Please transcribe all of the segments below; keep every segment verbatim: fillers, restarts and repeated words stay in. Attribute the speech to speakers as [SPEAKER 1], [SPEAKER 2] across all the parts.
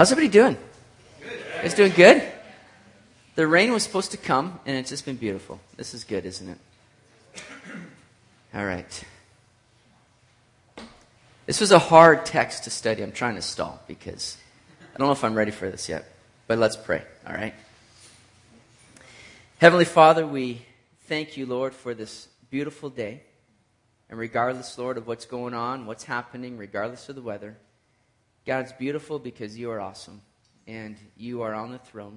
[SPEAKER 1] How's everybody doing? Good. It's doing good? The rain was supposed to come, and it's just been beautiful. This is good, isn't it? All right. This was a hard text to study. I'm trying to stall because I don't know if I'm ready for this yet. But let's pray, all right? Heavenly Father, we thank you, Lord, for this beautiful day. And regardless, Lord, of what's going on, what's happening, regardless of the weather, God, it's beautiful because you are awesome. And you are on the throne.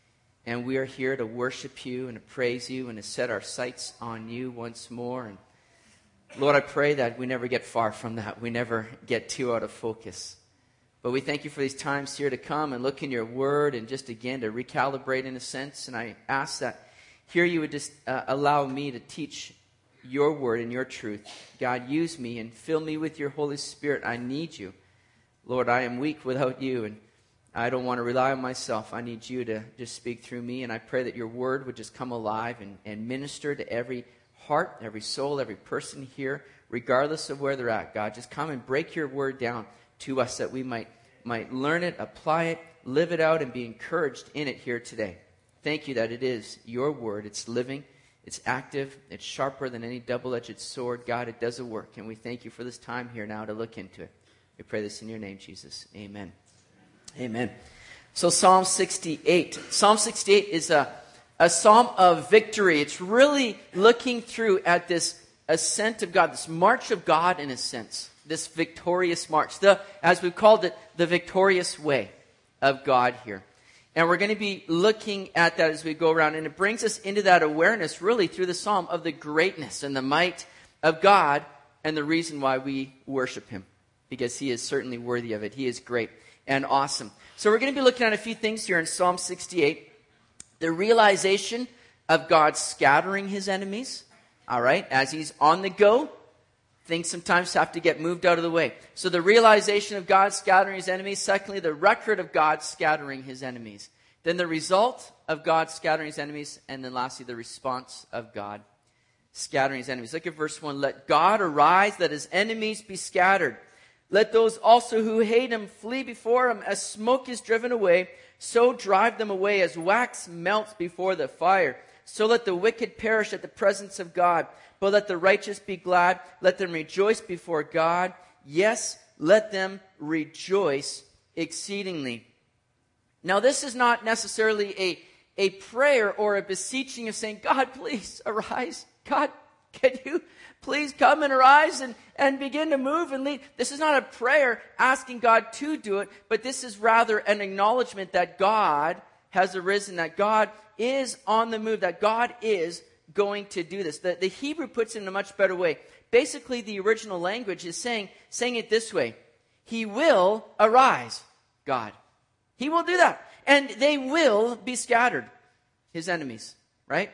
[SPEAKER 1] And we are here to worship you and to praise you and to set our sights on you once more. And Lord, I pray that we never get far from that. We never get too out of focus. But we thank you for these times here to come and look in your word and just again to recalibrate in a sense. And I ask that here you would just uh, allow me to teach your word and your truth. God, use me and fill me with your Holy Spirit. I need you. Lord, I am weak without you, and I don't want to rely on myself. I need you to just speak through me, and I pray that your word would just come alive and, and minister to every heart, every soul, every person here, regardless of where they're at. God, just come and break your word down to us that we might, might learn it, apply it, live it out, and be encouraged in it here today. Thank you that it is your word. It's living, it's active, it's sharper than any double-edged sword. God, it does a work, and we thank you for this time here now to look into it. We pray this in your name, Jesus. Amen. Amen. So Psalm sixty-eight. Psalm sixty-eight is a, a psalm of victory. It's really looking through at this ascent of God, this march of God in a sense, this victorious march, the as we've called it, the victorious way of God here. And we're going to be looking at that as we go around. And it brings us into that awareness really through the psalm of the greatness and the might of God and the reason why we worship him. Because he is certainly worthy of it. He is great and awesome. So we're going to be looking at a few things here in Psalm sixty-eight. The realization of God scattering his enemies. All right, as he's on the go, things sometimes have to get moved out of the way. So the realization of God scattering his enemies. Secondly, the record of God scattering his enemies. Then the result of God scattering his enemies. And then lastly, the response of God scattering his enemies. Look at verse one. Let God arise, let his enemies be scattered. Let those also who hate him flee before him. As smoke is driven away, so drive them away. As wax melts before the fire, so let the wicked perish at the presence of God. But let the righteous be glad. Let them rejoice before God. Yes, let them rejoice exceedingly. Now, this is not necessarily a, a prayer or a beseeching of saying, God, please arise. God, can you please come and arise and, and begin to move and lead. This is not a prayer asking God to do it, but this is rather an acknowledgement that God has arisen, that God is on the move, that God is going to do this. The, the Hebrew puts it in a much better way. Basically, the original language is saying, saying it this way. He will arise, God. He will do that. And they will be scattered, his enemies, right?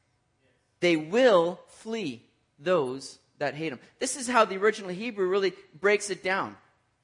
[SPEAKER 1] They will flee those that hate him. This is how the original Hebrew really breaks it down.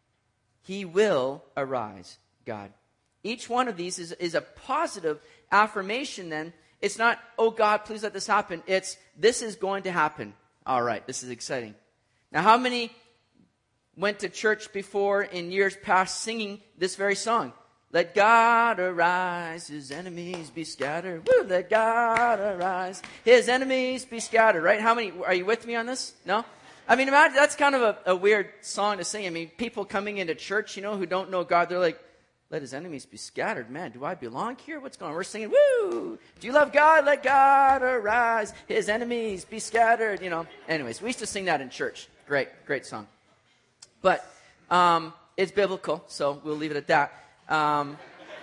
[SPEAKER 1] He will arise, God. Each one of these is, is a positive affirmation then. It's not, oh God, please let this happen. It's, this is going to happen. All right, this is exciting. Now, how many went to church before in years past singing this very song? Let God arise, his enemies be scattered. Woo, let God arise, his enemies be scattered. Right? How many, are you with me on this? No? I mean, imagine, that's kind of a, a weird song to sing. I mean, people coming into church, you know, who don't know God, they're like, let his enemies be scattered. Man, do I belong here? What's going on? We're singing, woo! Do you love God? Let God arise, his enemies be scattered. You know, anyways, we used to sing that in church. Great, great song. But um, it's biblical, so we'll leave it at that. Um,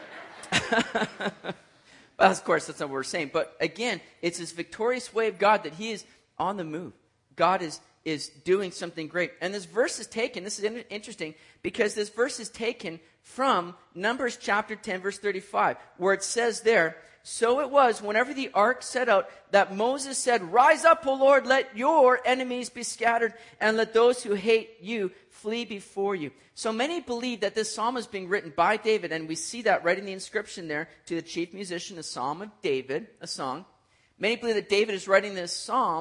[SPEAKER 1] well, of course, that's not what we're saying. But again, it's this victorious way of God that he is on the move. God is, is doing something great. And this verse is taken, this is interesting, because this verse is taken from Numbers chapter ten, verse thirty-five, where it says there, so it was whenever the ark set out that Moses said, rise up, O Lord, let your enemies be scattered, and let those who hate you flee before you. So many believe that this psalm is being written by David, and we see that right in the inscription there to the chief musician, the Psalm of David, a song. Many believe that David is writing this psalm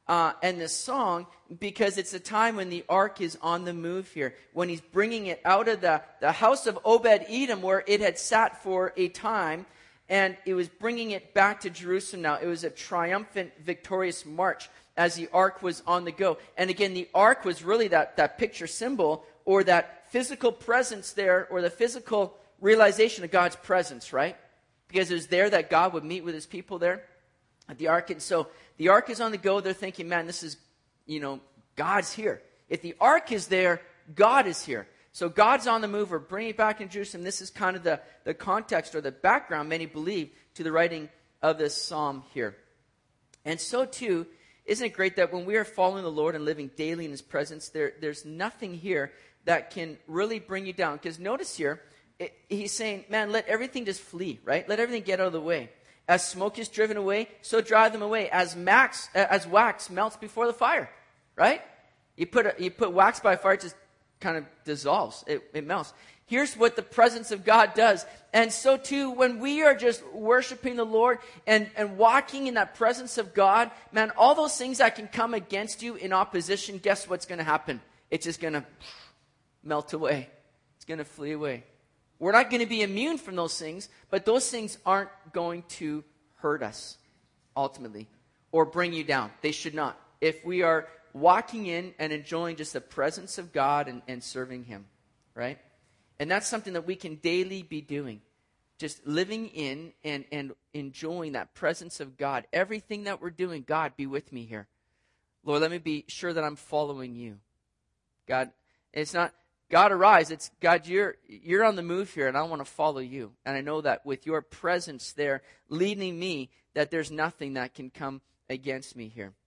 [SPEAKER 1] uh, and this song because it's a time when the ark is on the move here, when he's bringing it out of the, the house of Obed-Edom where it had sat for a time, and it was bringing it back to Jerusalem now. It was a triumphant, victorious march as the ark was on the go. And again, the ark was really that, that picture symbol or that physical presence there, or the physical realization of God's presence, right? Because it was there that God would meet with his people there at the ark. And so the ark is on the go. They're thinking, man, this is, you know, God's here. If the ark is there, God is here. So God's on the move. We're bringing it back in Jerusalem. This is kind of the, the context or the background, many believe, to the writing of this psalm here. And so too, isn't it great that when we are following the Lord and living daily in his presence, there, there's nothing here that can really bring you down. Because notice here, it, he's saying, man, let everything just flee, right? Let everything get out of the way. As smoke is driven away, so drive them away. As max, as wax melts before the fire, right? You put a, you put wax by fire, it just kind of dissolves. It, it melts. Here's what the presence of God does. And so too, when we are just worshiping the Lord and, and walking in that presence of God, man, all those things that can come against you in opposition, guess what's going to happen? It's just going to melt away. It's going to flee away. We're not going to be immune from those things, but those things aren't going to hurt us ultimately or bring you down. They should not. If we are walking in and enjoying just the presence of God and, and serving him, right? And that's something that we can daily be doing. Just living in and, and enjoying that presence of God. Everything that we're doing, God, be with me here. Lord, let me be sure that I'm following you. God, it's not, God, arise. It's, God, you're, you're on the move here, and I want to follow you. And I know that with your presence there leading me, that there's nothing that can come against me here.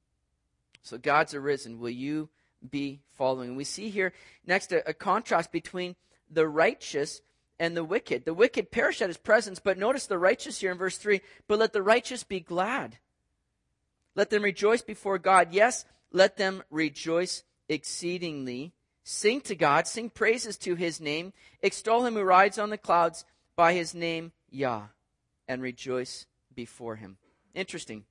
[SPEAKER 1] So God's arisen. Will you be following? We see here next a, a contrast between the righteous and the wicked. The wicked perish at his presence, but notice the righteous here in verse three. But let the righteous be glad. Let them rejoice before God. Yes, let them rejoice exceedingly. Sing to God, sing praises to his name. Extol him who rides on the clouds by his name, Yah, and rejoice before him. Interesting.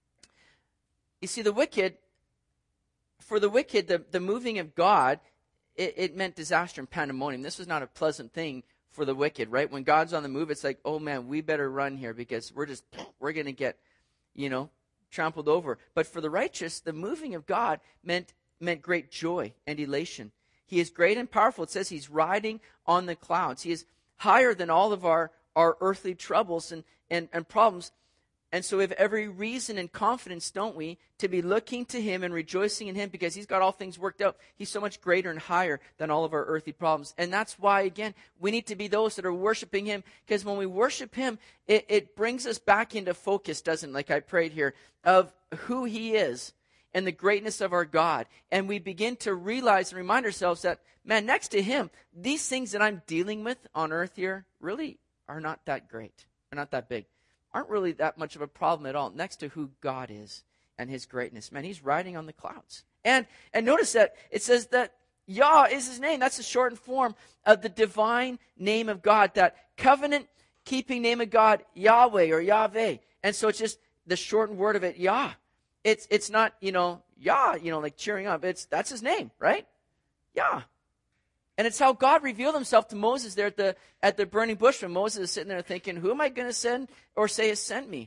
[SPEAKER 1] You see, the wicked, for the wicked, the, the moving of God, it, it meant disaster and pandemonium. This was not a pleasant thing for the wicked, right? When God's on the move, it's like, oh man, we better run here because we're just, we're going to get, you know, trampled over. But for the righteous, the moving of God meant, meant great joy and elation. He is great and powerful. It says he's riding on the clouds. He is higher than all of our, our earthly troubles and, and, and problems. And so we have every reason and confidence, don't we, to be looking to him and rejoicing in him because he's got all things worked out. He's so much greater and higher than all of our earthly problems. And that's why, again, we need to be those that are worshiping him, because when we worship him, it, it brings us back into focus, doesn't it, like I prayed here, of who he is and the greatness of our God. And we begin to realize and remind ourselves that, man, next to him, these things that I'm dealing with on earth here really are not that great, are not that big. Aren't really that much of a problem at all next to who God is and his greatness. Man, he's riding on the clouds. And and notice that it says that Yah is his name. That's the shortened form of the divine name of God, that covenant-keeping name of God, Yahweh or Yahweh. And so it's just the shortened word of it, Yah. It's it's not, you know, Yah, you know, like cheering up. It's that's his name, right? Yah. And it's how God revealed himself to Moses there at the at the burning bush when Moses is sitting there thinking, who am I going to send or say has sent me?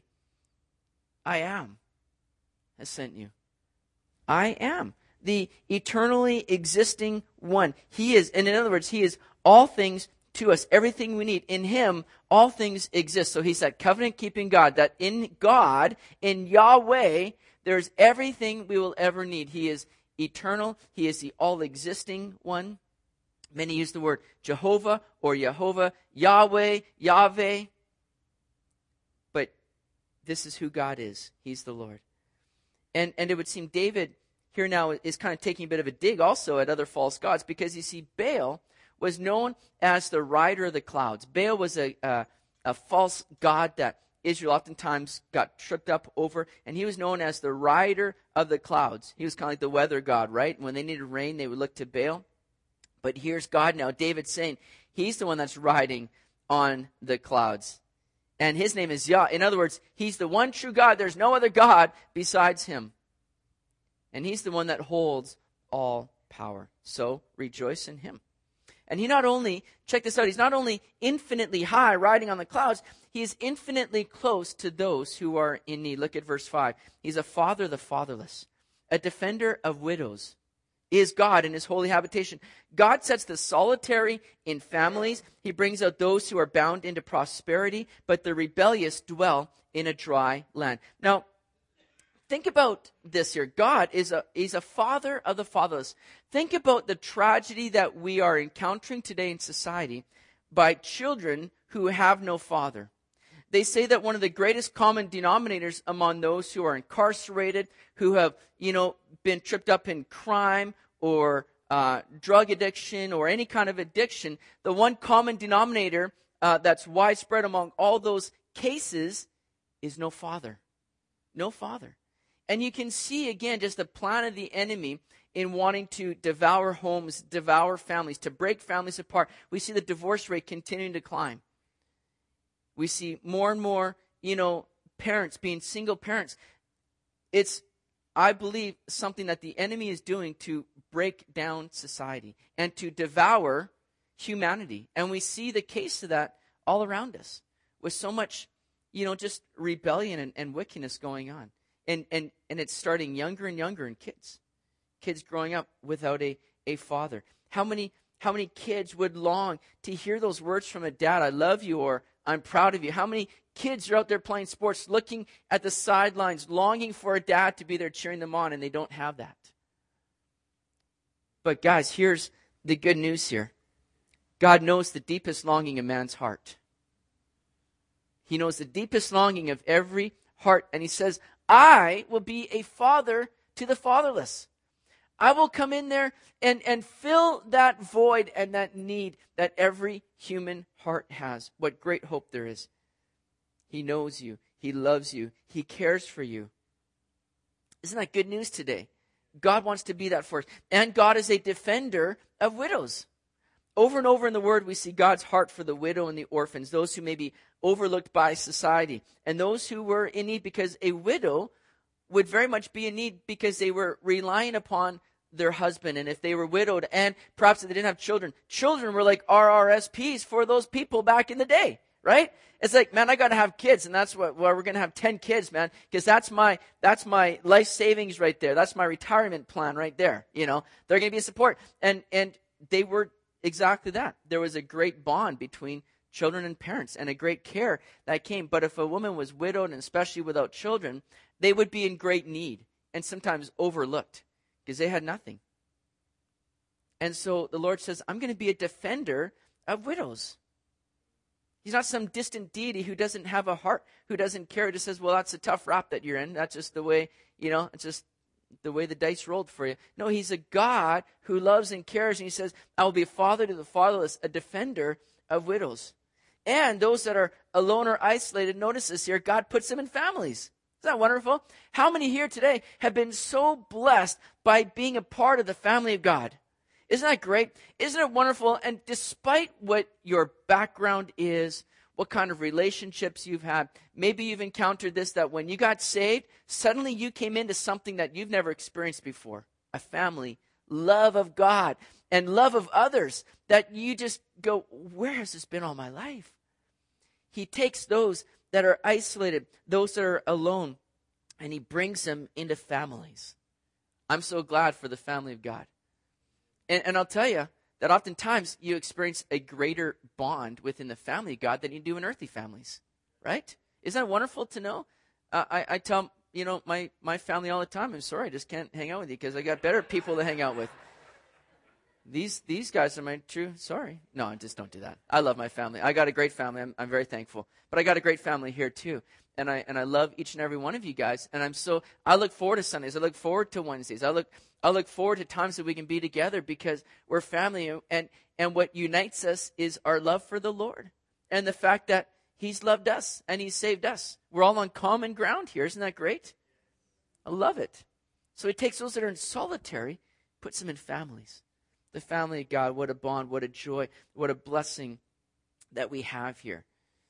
[SPEAKER 1] I am has sent you. I am the eternally existing one. He is, and in other words, he is all things to us, everything we need. In him, all things exist. So he's that covenant-keeping God, that in God, in Yahweh, there's everything we will ever need. He is eternal. He is the all-existing one. Many use the word Jehovah or Yehovah, Yahweh, Yahweh. But this is who God is. He's the Lord. And and it would seem David here now is kind of taking a bit of a dig also at other false gods, because you see Baal was known as the rider of the clouds. Baal was a, a, a false god that Israel oftentimes got tripped up over, and he was known as the rider of the clouds. He was kind of like the weather god, right? When they needed rain, they would look to Baal. But here's God now. David's saying he's the one that's riding on the clouds. And his name is Yah. In other words, he's the one true God. There's no other God besides him. And he's the one that holds all power. So rejoice in him. And he not only, check this out, he's not only infinitely high, riding on the clouds, he is infinitely close to those who are in need. Look at verse five. He's a father of the fatherless, a defender of widows. Is God in his holy habitation. God sets the solitary in families. He brings out those who are bound into prosperity, but the rebellious dwell in a dry land. Now, think about this here. God is a, he's a father of the fatherless. Think about the tragedy that we are encountering today in society by children who have no father. They say that one of the greatest common denominators among those who are incarcerated, who have, you know, been tripped up in crime or uh, drug addiction or any kind of addiction, the one common denominator uh, that's widespread among all those cases is no father. No father. And you can see, again, just the plan of the enemy in wanting to devour homes, devour families, to break families apart. We see the divorce rate continuing to climb. We see more and more, you know, parents being single parents. It's, I believe, something that the enemy is doing to break down society and to devour humanity. And we see the case of that all around us with so much, you know, just rebellion and, and wickedness going on. And, and, and it's starting younger and younger in kids. Kids growing up without a, a father. How many, how many kids would long to hear those words from a dad, I love you, or I'm proud of you? How many kids are out there playing sports, looking at the sidelines, longing for a dad to be there cheering them on, and they don't have that? But guys, here's the good news here. God knows the deepest longing of man's heart. He knows the deepest longing of every heart, and he says, I will be a father to the fatherless. I will come in there and, and fill that void and that need that every human heart has. What great hope there is. He knows you. He loves you. He cares for you. Isn't that good news today? God wants to be that for us. And God is a defender of widows. Over and over in the Word, we see God's heart for the widow and the orphans, those who may be overlooked by society, and those who were in need, because a widow would very much be in need because they were relying upon their husband. And if they were widowed, and perhaps if they didn't have children, children were like R R S Ps for those people back in the day, right? It's like, man, I got to have kids, and that's what, well, we're going to have ten kids, man, because that's my, that's my life savings right there. That's my retirement plan right there. You know, they're going to be a support. And, and they were exactly that. There was a great bond between children and parents, and a great care that came. But if a woman was widowed, and especially without children, they would be in great need and sometimes overlooked because they had nothing. And so the Lord says, I'm going to be a defender of widows. He's not some distant deity who doesn't have a heart, who doesn't care, who just says, well, that's a tough rap that you're in. That's just the way, you know, it's just the way the dice rolled for you. No, he's a God who loves and cares, and he says, I will be a father to the fatherless, a defender of widows. And those that are alone or isolated, notice this here, God puts them in families. Isn't that wonderful? How many here today have been so blessed by being a part of the family of God? Isn't that great? Isn't it wonderful? And despite what your background is, what kind of relationships you've had, maybe you've encountered this, that when you got saved, suddenly you came into something that you've never experienced before. A family, love of God, and love of others, that you just go, where has this been all my life? He takes those that are isolated, those that are alone, and he brings them into families. I'm so glad for the family of God. And, and I'll tell you that oftentimes you experience a greater bond within the family of God than you do in earthly families, right? Isn't that wonderful to know? Uh, I, I tell, you know, my, my family all the time, I'm sorry, I just can't hang out with you because I got better people to hang out with. These these guys are my true, sorry. No, I just don't do that. I love my family. I got a great family. I'm, I'm very thankful. But I got a great family here too. And I and I love each and every one of you guys. And I'm so, I look forward to Sundays. I look forward to Wednesdays. I look I look forward to times that we can be together because we're family. And, and what unites us is our love for the Lord. And the fact that he's loved us and he's saved us. We're all on common ground here. Isn't that great? I love it. So he takes those that are in solitary, puts them in families. The family of God, what a bond, what a joy, what a blessing that we have here.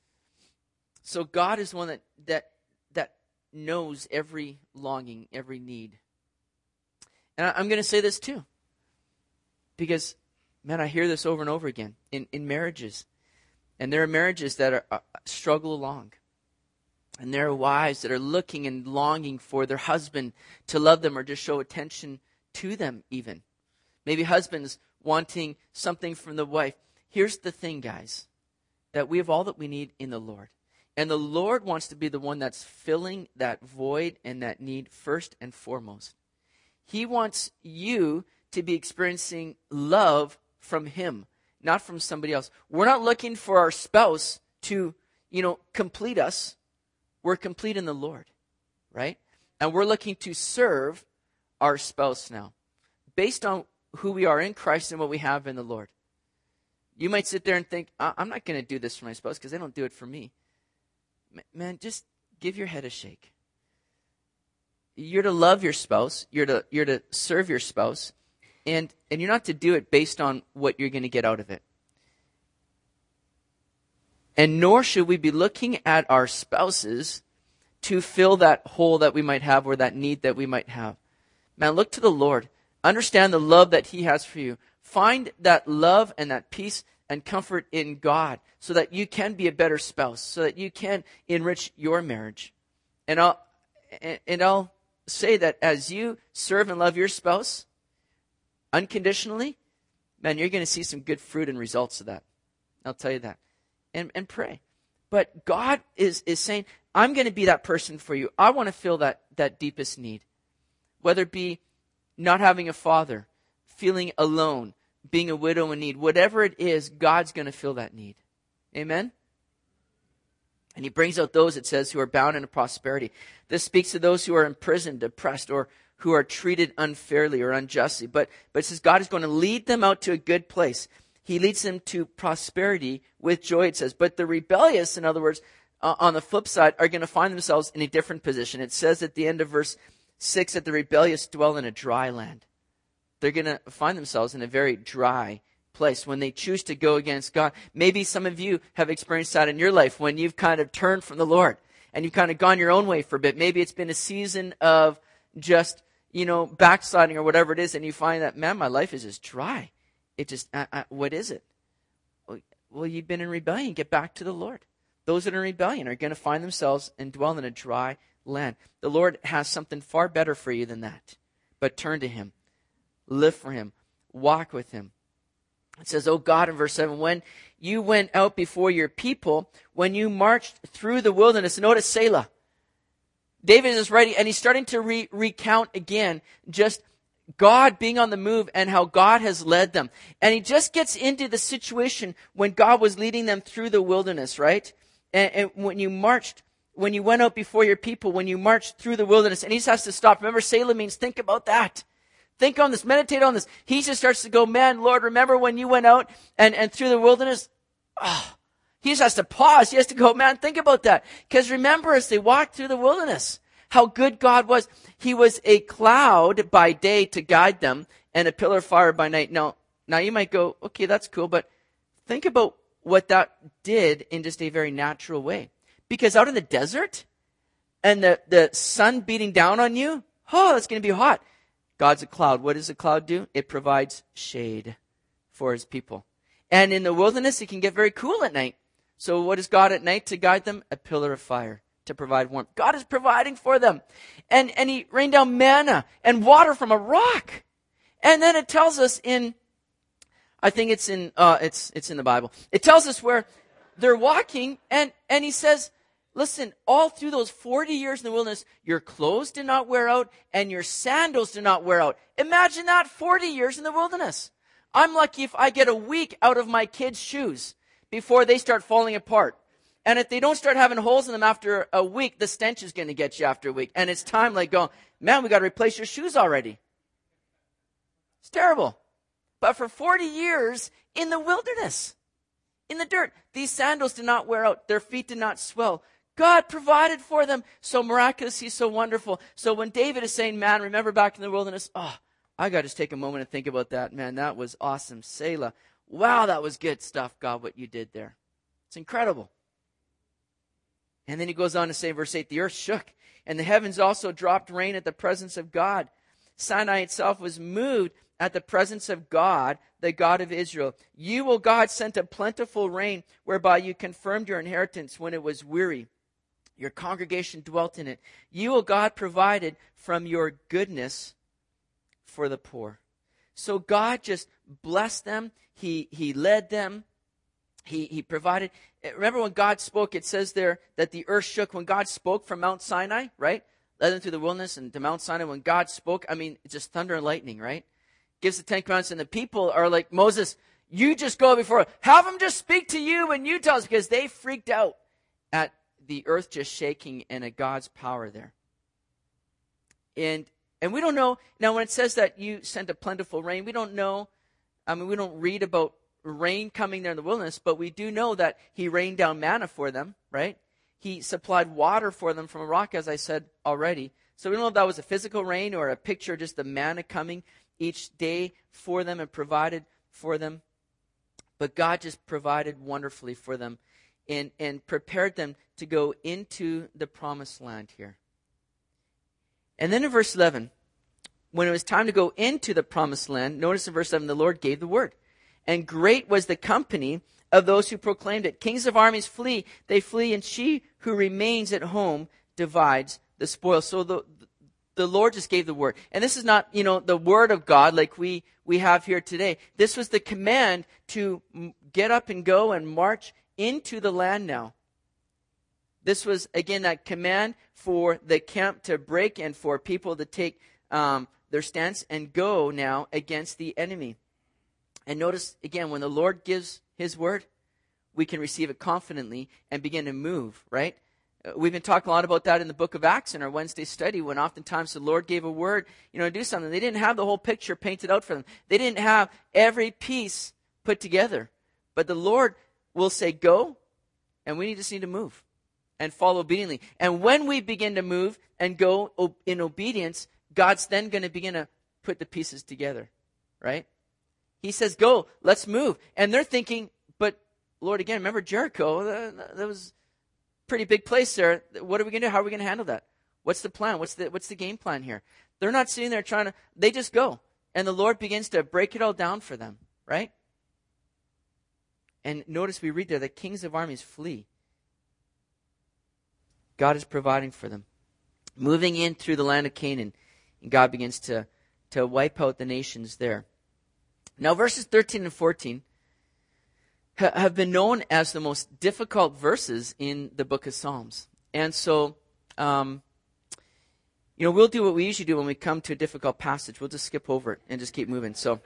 [SPEAKER 1] So God is one that that that knows every longing, every need. And I, I'm going to say this too. Because, man, I hear this over and over again in, in marriages. And there are marriages that are, uh, struggle along. And there are wives that are looking and longing for their husband to love them or just show attention to them even. Maybe husbands wanting something from the wife. Here's the thing, guys, that we have all that we need in the Lord. And the Lord wants to be the one that's filling that void and that need first and foremost. He wants you to be experiencing love from Him, not from somebody else. We're not looking for our spouse to, you know, complete us. We're complete in the Lord, right? And we're looking to serve our spouse now, based on who we are in Christ and what we have in the Lord. You might sit there and think, I'm not going to do this for my spouse because they don't do it for me. Man, just give your head a shake. You're to love your spouse. You're to you're to serve your spouse. And, and you're not to do it based on what you're going to get out of it. And nor should we be looking at our spouses to fill that hole that we might have or that need that we might have. Man, look to the Lord. Understand the love that He has for you. Find that love and that peace and comfort in God so that you can be a better spouse, so that you can enrich your marriage. And I'll, and I'll say that as you serve and love your spouse unconditionally, man, you're going to see some good fruit and results of that. I'll tell you that. And, and pray. But God is, is saying, I'm going to be that person for you. I want to fill that, that deepest need. Whether it be not having a father, feeling alone, being a widow in need, whatever it is, God's going to fill that need. Amen? And He brings out those, it says, who are bound into prosperity. This speaks to those who are imprisoned, oppressed, or who are treated unfairly or unjustly. But, but it says God is going to lead them out to a good place. He leads them to prosperity with joy, it says. But the rebellious, in other words, uh, on the flip side, are going to find themselves in a different position. It says at the end of verse six that the rebellious dwell in a dry land. They're going to find themselves in a very dry place when they choose to go against God. Maybe some of you have experienced that in your life when you've kind of turned from the Lord and you've kind of gone your own way for a bit. Maybe it's been a season of just, you know, backsliding or whatever it is, and you find that, man, my life is just dry. It just, uh, uh, what is it? Well, you've been in rebellion. Get back to the Lord. Those that are in rebellion are going to find themselves and dwell in a dry land. The Lord has something far better for you than that. But turn to Him. Live for Him. Walk with Him. It says, oh God, in verse seven, when you went out before your people, when you marched through the wilderness, notice Selah. David is writing, and he's starting to re- recount again just God being on the move and how God has led them. And he just gets into the situation when God was leading them through the wilderness, right? And, and when you marched, when you went out before your people, when you marched through the wilderness, and he just has to stop. Remember, Selah means think about that. Think on this, meditate on this. He just starts to go, man, Lord, remember when you went out and, and through the wilderness? Oh, he just has to pause. He has to go, man, think about that. Because remember, as they walked through the wilderness, how good God was. He was a cloud by day to guide them and a pillar of fire by night. Now, now you might go, okay, that's cool, but think about what that did in just a very natural way. Because out in the desert and the, the sun beating down on you, oh, that's going to be hot. God's a cloud. What does a cloud do? It provides shade for His people. And in the wilderness, it can get very cool at night. So what is God at night to guide them? A pillar of fire to provide warmth. God is providing for them. And, and He rained down manna and water from a rock. And then it tells us in, I think it's in, uh, it's, it's in the Bible. It tells us where they're walking and, and He says, listen, all through those forty years in the wilderness, your clothes did not wear out and your sandals did not wear out. Imagine that, forty years in the wilderness. I'm lucky if I get a week out of my kids' shoes before they start falling apart. And if they don't start having holes in them after a week, the stench is going to get you after a week. And it's time like going, man, we got to replace your shoes already. It's terrible. But for forty years in the wilderness, in the dirt, these sandals did not wear out. Their feet did not swell. God provided for them. So miraculously, so wonderful. So when David is saying, man, remember back in the wilderness, oh, I got to just take a moment and think about that. Man, that was awesome. Selah. Wow, that was good stuff, God, what you did there. It's incredible. And then he goes on to say, verse eight, the earth shook, and the heavens also dropped rain at the presence of God. Sinai itself was moved at the presence of God, the God of Israel. You, O God, sent a plentiful rain whereby you confirmed your inheritance when it was weary. Your congregation dwelt in it. You, O God, provided from your goodness for the poor. So God just blessed them. He, he led them. He, he provided. Remember when God spoke, it says there that the earth shook. When God spoke from Mount Sinai, right? Led them through the wilderness and to Mount Sinai. When God spoke, I mean, it's just thunder and lightning, right? Gives the Ten Commandments, and the people are like, Moses, you just go before. Have them just speak to you and you tell us, because they freaked out at the earth just shaking and at God's power there. And and we don't know, now when it says that you sent a plentiful rain, we don't know, I mean, we don't read about rain coming there in the wilderness, but we do know that he rained down manna for them, right? He supplied water for them from a rock, as I said already. So we don't know if that was a physical rain or a picture of just the manna coming each day for them and provided for them. But God just provided wonderfully for them and, and prepared them to go into the promised land here. And then in verse eleven, when it was time to go into the promised land, notice in verse eleven, the Lord gave the word. And great was the company of those who proclaimed it. Kings of armies flee, they flee, and she who remains at home divides the spoil. So the the Lord just gave the word. And this is not, you know, the word of God like we, we have here today. This was the command to get up and go and march into the land now. This was, again, that command for the camp to break and for people to take um, their stance and go now against the enemy. And notice, again, when the Lord gives his word, we can receive it confidently and begin to move, right? We've been talking a lot about that in the book of Acts in our Wednesday study, when oftentimes the Lord gave a word, you know, to do something. They didn't have the whole picture painted out for them. They didn't have every piece put together. But the Lord will say, go, and we just need to move and follow obediently. And when we begin to move and go in obedience, God's then going to begin to put the pieces together, right? He says, go, let's move. And they're thinking, but Lord, again, remember Jericho? That was a pretty big place there. What are we going to do? How are we going to handle that? What's the plan? What's the, what's the game plan here? They're not sitting there trying to, they just go. And the Lord begins to break it all down for them, right? And notice we read there, the kings of armies flee. God is providing for them. Moving in through the land of Canaan, and God begins to, to wipe out the nations there. Now, verses thirteen and fourteen ha- have been known as the most difficult verses in the book of Psalms. And so, um, you know, we'll do what we usually do when we come to a difficult passage. We'll just skip over it and just keep moving. So,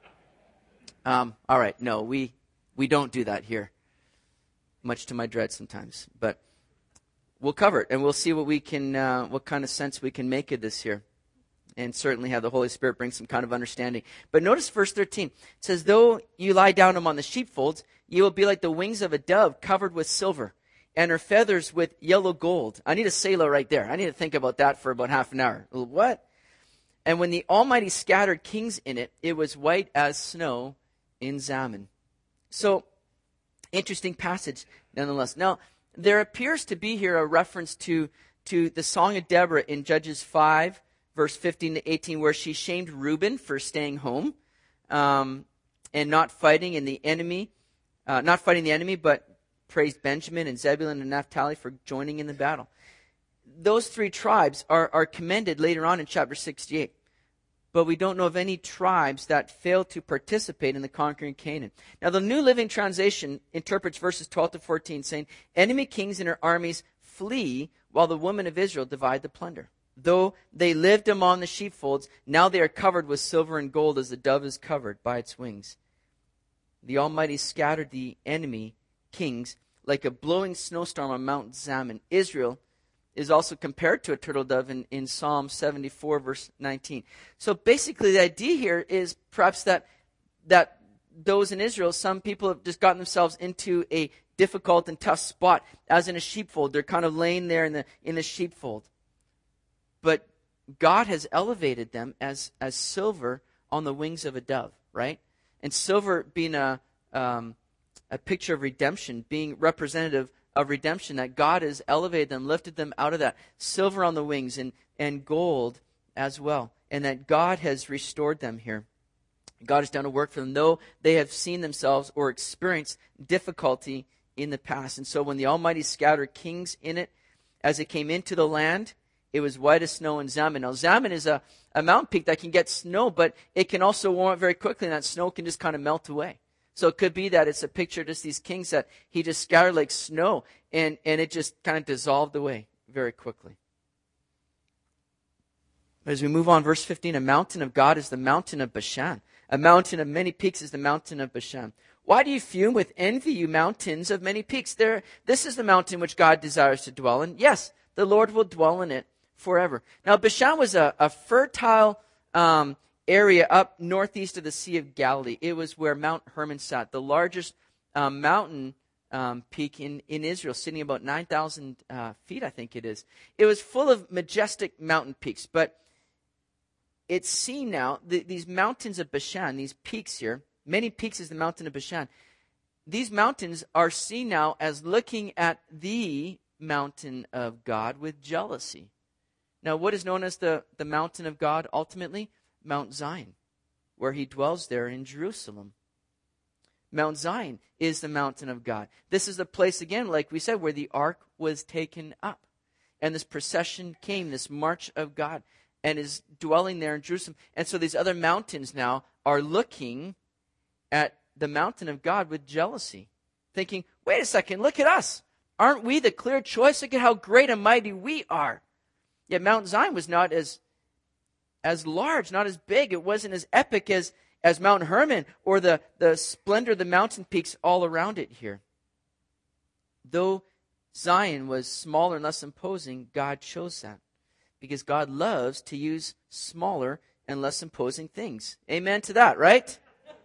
[SPEAKER 1] um, all right, no, we we don't do that here, much to my dread sometimes. But we'll cover it, and we'll see what we can, uh, what kind of sense we can make of this here. And certainly have the Holy Spirit bring some kind of understanding. But notice verse thirteen. It says, though you lie down among the sheepfolds, you will be like the wings of a dove covered with silver, and her feathers with yellow gold. I need a Selah right there. I need to think about that for about half an hour. What? And when the Almighty scattered kings in it, it was white as snow in Zaman. So, interesting passage nonetheless. Now, there appears to be here a reference to, to the Song of Deborah in Judges five, verse fifteen to eighteen, where she shamed Reuben for staying home um, and not fighting in the enemy, uh, not fighting the enemy, but praised Benjamin and Zebulun and Naphtali for joining in the battle. Those three tribes are, are commended later on in chapter sixty-eight. But we don't know of any tribes that failed to participate in the conquering Canaan. Now, the New Living Translation interprets verses twelve to fourteen, saying, enemy kings and their armies flee while the women of Israel divide the plunder. Though they lived among the sheepfolds, now they are covered with silver and gold as the dove is covered by its wings. The Almighty scattered the enemy kings like a blowing snowstorm on Mount Zaman. Israel is also compared to a turtle dove in, in Psalm seventy-four, verse nineteen. So basically the idea here is perhaps that that those in Israel, some people have just gotten themselves into a difficult and tough spot, as in a sheepfold. They're kind of laying there in the in the sheepfold. But God has elevated them as, as silver on the wings of a dove, right? And silver being a um, a picture of redemption, being representative of redemption, that God has elevated them, lifted them out of that. Silver on the wings and, and gold as well, and that God has restored them here. God has done a work for them, though they have seen themselves or experienced difficulty in the past. And so when the Almighty scattered kings in it, as it came into the land, it was white as snow in Zaman. Now, Zaman is a, a mountain peak that can get snow, but it can also warm up very quickly, and that snow can just kind of melt away. So it could be that it's a picture of just these kings that he just scattered like snow, and, and it just kind of dissolved away very quickly. As we move on, verse fifteen, a mountain of God is the mountain of Bashan. A mountain of many peaks is the mountain of Bashan. Why do you fume with envy, you mountains of many peaks? There, this is the mountain which God desires to dwell in. Yes, the Lord will dwell in it forever. Now, Bashan was a, a fertile um, area up northeast of the Sea of Galilee. It was where Mount Hermon sat, the largest um, mountain um, peak in, in Israel, sitting about nine thousand uh, feet, I think it is. It was full of majestic mountain peaks, but it's seen now, the, these mountains of Bashan, these peaks here, many peaks is the mountain of Bashan. These mountains are seen now as looking at the mountain of God with jealousy. Now, what is known as the, the mountain of God ultimately? Mount Zion, where he dwells there in Jerusalem. Mount Zion is the mountain of God. This is the place, again, like we said, where the ark was taken up. And this procession came, this march of God, and is dwelling there in Jerusalem. And so these other mountains now are looking at the mountain of God with jealousy, thinking, wait a second, look at us. Aren't we the clear choice? Look at how great and mighty we are. Yet Mount Zion was not as, as large, not as big. It wasn't as epic as, as Mount Hermon or the, the splendor of the mountain peaks all around it here. Though Zion was smaller and less imposing, God chose that, because God loves to use smaller and less imposing things. Amen to that, right?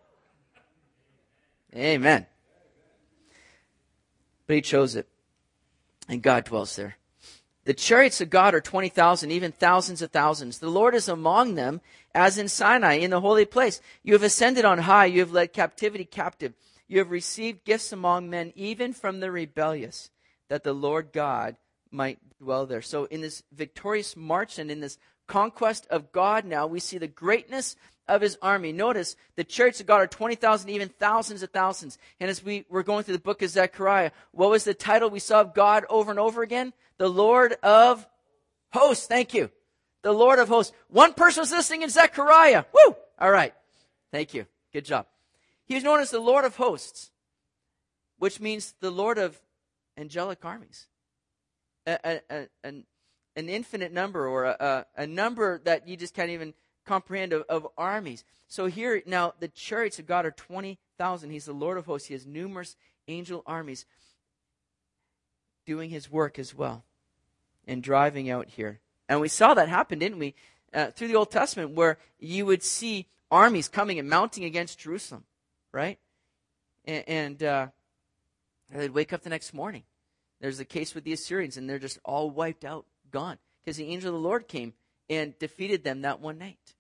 [SPEAKER 1] Amen. But he chose it, and God dwells there. The chariots of God are twenty thousand, even thousands of thousands. The Lord is among them, as in Sinai, in the holy place. You have ascended on high. You have led captivity captive. You have received gifts among men, even from the rebellious, that the Lord God might dwell there. So in this victorious march and in this conquest of God now, we see the greatness of his army. Notice the chariots of God are twenty thousand, even thousands of thousands. And as we were going through the book of Zechariah, what was the title we saw of God over and over again? The Lord of hosts. Thank you. The Lord of hosts. One person was listening in Zechariah. Woo! All right. Thank you. Good job. He was known as the Lord of hosts, which means the Lord of angelic armies. A, a, a, an, an infinite number, or a, a, a number that you just can't even comprehend of, of armies. So here now the chariots of God are twenty thousand. He's the Lord of hosts. He has numerous angel armies doing his work as well and driving out here. And we saw that happen, didn't we, uh, through the Old Testament, where you would see armies coming and mounting against Jerusalem, right? And, and uh, they'd wake up the next morning. There's the case with the Assyrians, and they're just all wiped out, gone, because the angel of the Lord came and defeated them that one night.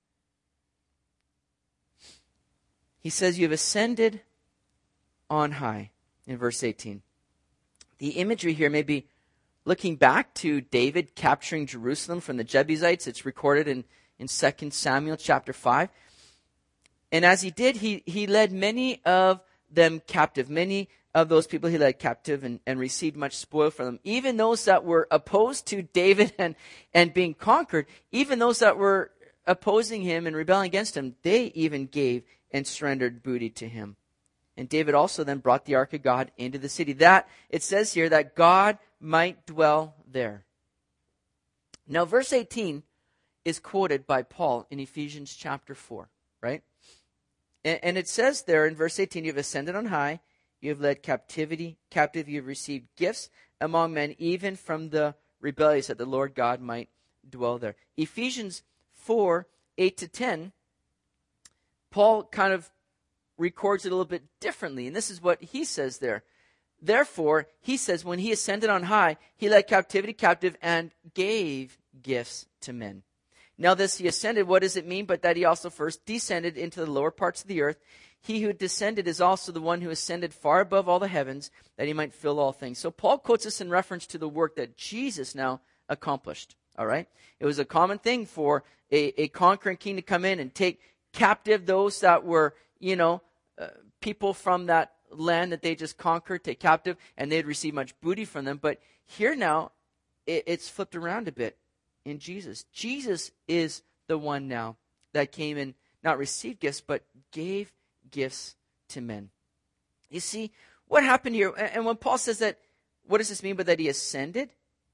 [SPEAKER 1] He says, you have ascended on high, in verse eighteen. The imagery here may be looking back to David capturing Jerusalem from the Jebusites. It's recorded in, in Second Samuel chapter five. And as he did, he, he led many of them captive. Many of those people he led captive and, and received much spoil from them. Even those that were opposed to David and, and being conquered, even those that were opposing him and rebelling against him, they even gave and surrendered booty to him. And David also then brought the ark of God into the city. That, it says here, that God might dwell there. Now, verse eighteen is quoted by Paul in Ephesians chapter four, right? And, and it says there in verse eighteen, you have ascended on high, you have led captivity captive, you have received gifts among men, even from the rebellious, that the Lord God might dwell there. Ephesians four, eight to ten, Paul kind of records it a little bit differently. And this is what he says there. Therefore, he says, when he ascended on high, he led captivity captive and gave gifts to men. Now this he ascended, what does it mean? But that he also first descended into the lower parts of the earth. He who descended is also the one who ascended far above all the heavens, that he might fill all things. So Paul quotes this in reference to the work that Jesus now accomplished. All right? It was a common thing for a, a conquering king to come in and take captive those that were, you know, uh, people from that land that they just conquered, take captive, and they'd receive much booty from them. But here now, it, it's flipped around a bit in Jesus. Jesus is the one now that came and not received gifts, but gave gifts to men. You see, what happened here, and when Paul says that, what does this mean? But that he ascended?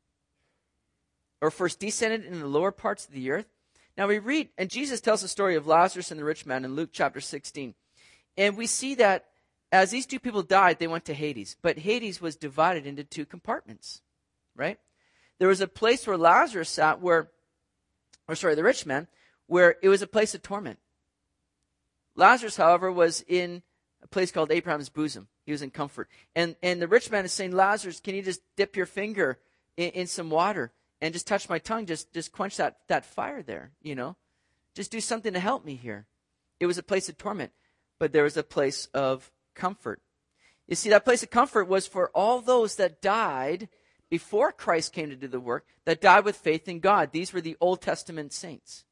[SPEAKER 1] Or first descended in the lower parts of the earth? Now we read, and Jesus tells the story of Lazarus and the rich man in Luke chapter sixteen. And we see that as these two people died, they went to Hades. But Hades was divided into two compartments, right? There was a place where Lazarus sat where, or sorry, the rich man, where it was a place of torment. Lazarus, however, was in a place called Abraham's bosom. He was in comfort. And and the rich man is saying, Lazarus, can you just dip your finger in, in some water and just touch my tongue? Just, just quench that, that fire there, you know? Just do something to help me here. It was a place of torment, but there was a place of comfort. You see, that place of comfort was for all those that died before Christ came to do the work, that died with faith in God. These were the Old Testament saints.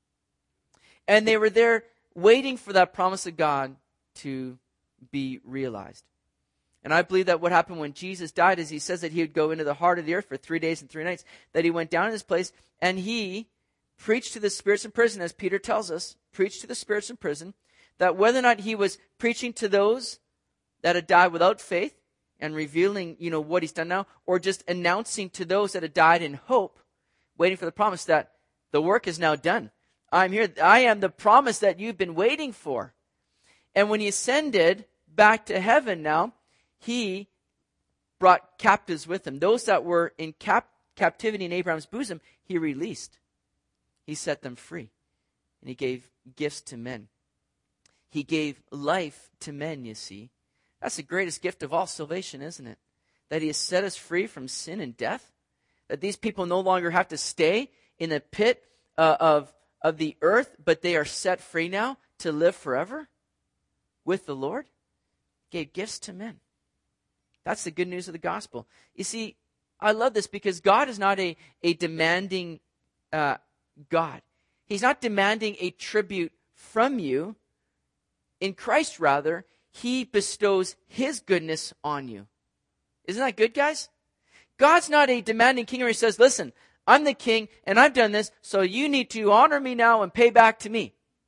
[SPEAKER 1] And they were there waiting for that promise of God to be realized. And I believe that what happened when Jesus died is he says that he would go into the heart of the earth for three days and three nights, that he went down in this place and he preached to the spirits in prison, as Peter tells us, preached to the spirits in prison, that whether or not he was preaching to those that had died without faith and revealing, you know, what he's done now, or just announcing to those that had died in hope, waiting for the promise that the work is now done. I'm here. I am the promise that you've been waiting for. And when he ascended back to heaven now, he brought captives with him. Those that were in cap- captivity in Abraham's bosom, he released. He set them free. And he gave gifts to men. He gave life to men, you see. That's the greatest gift of all, salvation, isn't it? That he has set us free from sin and death. That these people no longer have to stay in the pit uh, of, of the earth, but they are set free now to live forever with the Lord. He gave gifts to men. That's the good news of the gospel. You see, I love this because God is not a, a demanding uh, God. He's not demanding a tribute from you. In Christ, rather, he bestows his goodness on you. Isn't that good, guys? God's not a demanding king where he says, listen, I'm the king and I've done this, so you need to honor me now and pay back to me.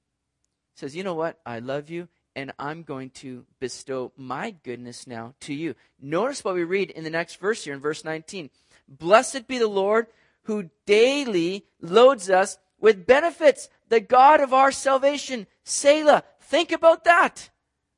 [SPEAKER 1] He says, you know what? I love you and I'm going to bestow my goodness now to you. Notice what we read in the next verse here in verse nineteen. Blessed be the Lord who daily loads us with benefits, the God of our salvation. Selah. Think about that.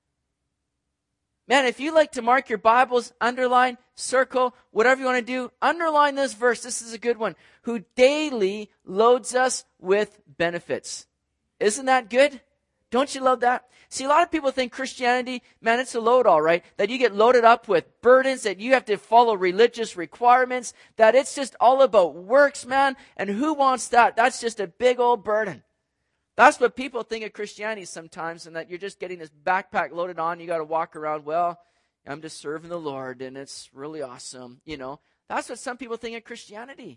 [SPEAKER 1] Man, if you like to mark your Bibles, underline, circle, whatever you want to do, underline this verse. This is a good one. Who daily loads us with benefits. Isn't that good? Don't you love that? See, a lot of people think Christianity, man, it's a load, all right, that you get loaded up with burdens, that you have to follow religious requirements, that it's just all about works, man, and who wants that? That's just a big old burden. That's what people think of Christianity sometimes, and that you're just getting this backpack loaded on, you got to walk around, well, I'm just serving the Lord, and it's really awesome, you know. That's what some people think of Christianity.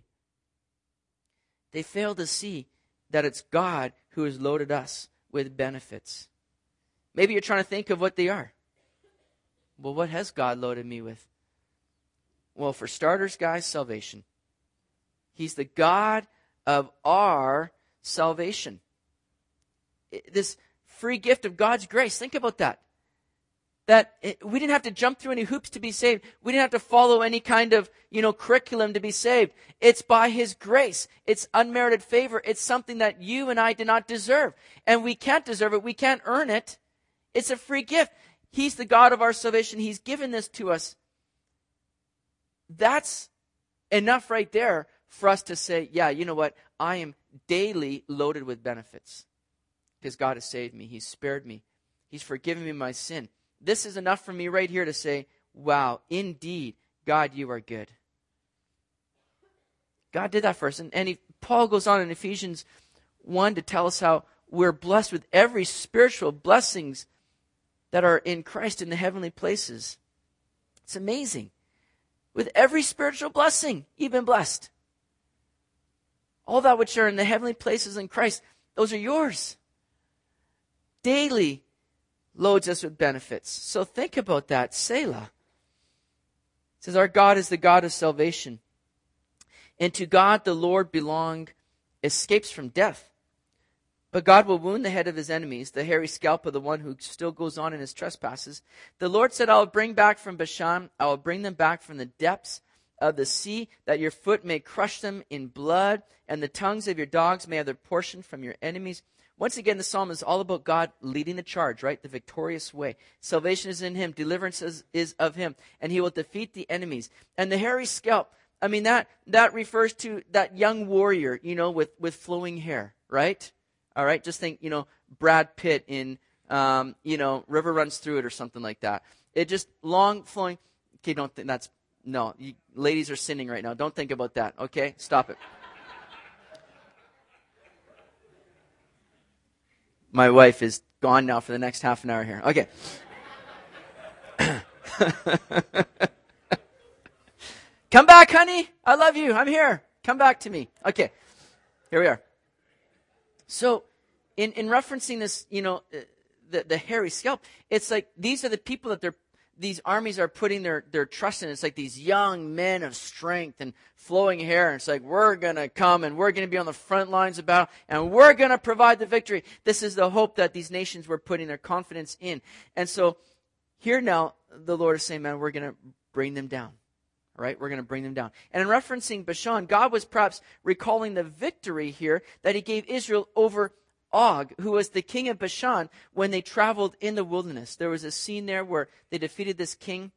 [SPEAKER 1] They fail to see that it's God who has loaded us with benefits. Maybe you're trying to think of what they are. Well, what has God loaded me with? Well, for starters, guys, salvation. He's the God of our salvation. This free gift of God's grace. Think about that. That it, we didn't have to jump through any hoops to be saved. We didn't have to follow any kind of, you know, curriculum to be saved. It's by his grace. It's unmerited favor. It's something that you and I did not deserve. And we can't deserve it. We can't earn it. It's a free gift. He's the God of our salvation. He's given this to us. That's enough right there for us to say, yeah, you know what? I am daily loaded with benefits. Because God has saved me. He's spared me. He's forgiven me my sin. This is enough for me right here to say, wow, indeed, God, you are good. God did that for us. And, and he, Paul goes on in Ephesians one to tell us how we're blessed with every spiritual blessings that are in Christ in the heavenly places. It's amazing. With every spiritual blessing, you've been blessed. All that which are in the heavenly places in Christ, those are yours. Daily loads us with benefits. So think about that. Selah. It says, our God is the God of salvation. And to God the Lord belong escapes from death. But God will wound the head of his enemies, the hairy scalp of the one who still goes on in his trespasses. The Lord said, I will bring back from Bashan, I will bring them back from the depths of the sea, that your foot may crush them in blood, and the tongues of your dogs may have their portion from your enemies. Once again, the psalm is all about God leading the charge, right? The victorious way. Salvation is in him. Deliverance is, is of him. And he will defeat the enemies. And the hairy scalp, I mean, that, that refers to that young warrior, you know, with, with flowing hair, right? All right, just think, you know, Brad Pitt in, um, you know, River Runs Through It or something like that. It just long flowing. Okay, don't think that's, no, you, ladies are sinning right now. Don't think about that, okay? Stop it. My wife is gone now for the next half an hour here. Okay. Come back, honey. I love you. I'm here. Come back to me. Okay. Here we are. So, in, in referencing this, you know, uh, the, the hairy scalp, it's like these are the people that they're, these armies are putting their, their trust in. It's like these young men of strength and flowing hair. And it's like, we're going to come and we're going to be on the front lines of battle and we're going to provide the victory. This is the hope that these nations were putting their confidence in. And so, here now, the Lord is saying, man, we're going to bring them down. All right, we're going to bring them down. And in referencing Bashan, God was perhaps recalling the victory here that he gave Israel over Og, who was the king of Bashan, when they traveled in the wilderness. There was a scene there where they defeated this king,